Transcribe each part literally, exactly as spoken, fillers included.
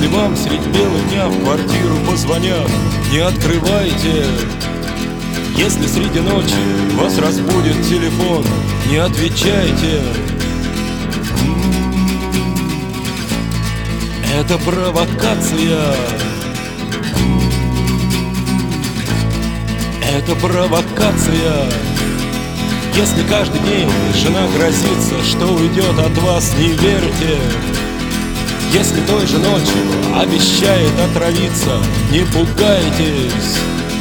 Если вам средь бела дня в квартиру позвонят, не открывайте. Если среди ночи вас разбудит телефон, не отвечайте. Это провокация. Это провокация. Если каждый день жена грозится, что уйдет от вас, не верьте. Если той же ночью обещает отравиться, не пугайтесь.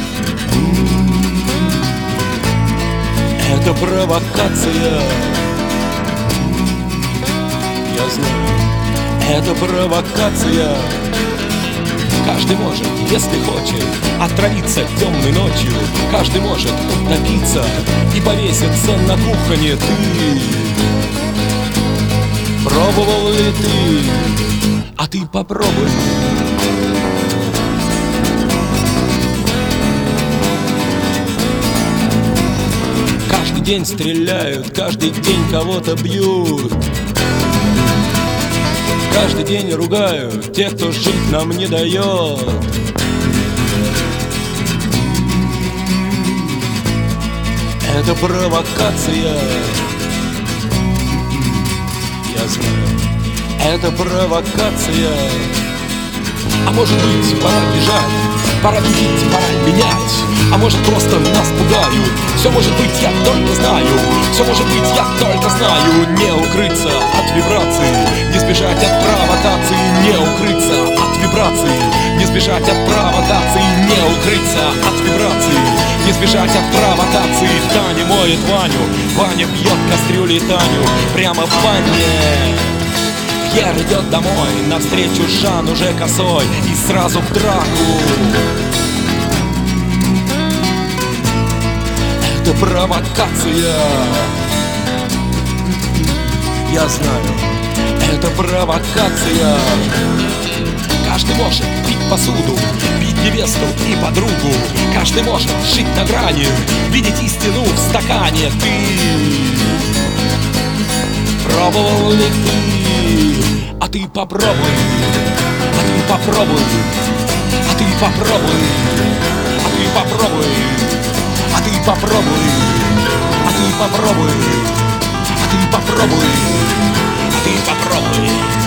Это провокация. Я знаю, это провокация. Каждый может, если хочет, отравиться темной ночью. Каждый может утопиться и повеситься на кухне. Ты пробовал ли ты? А ты попробуй. Каждый день стреляют, каждый день кого-то бьют. Каждый день ругают тех, кто жить нам не дает. Это провокация. Я знаю, это провокация. А может быть, пора бежать, пора видеть, пора менять. А может, просто нас пугают. Все может быть, я только знаю. Все может быть, я только знаю. Не укрыться от вибрации, не сбежать от провокации. Не укрыться от вибрации, не сбежать от провокации. Не укрыться от вибрации, не сбежать от провокации. Таня моет Ваню, Ваня бьет кастрюли Таню прямо в ванне. Пьер идет домой, навстречу Жан уже косой, и сразу в драку. Это провокация. Я знаю, это провокация. Каждый может пить посуду, бить невесту и подругу. Каждый может жить на грани, видеть истину в стакане. Ты пробовал ли ты? А ты попробуй. А ты попробуй. А ты попробуй. А ты попробуй. А ты попробуй. А ты попробуй. А ты попробуй. А ты попробуй.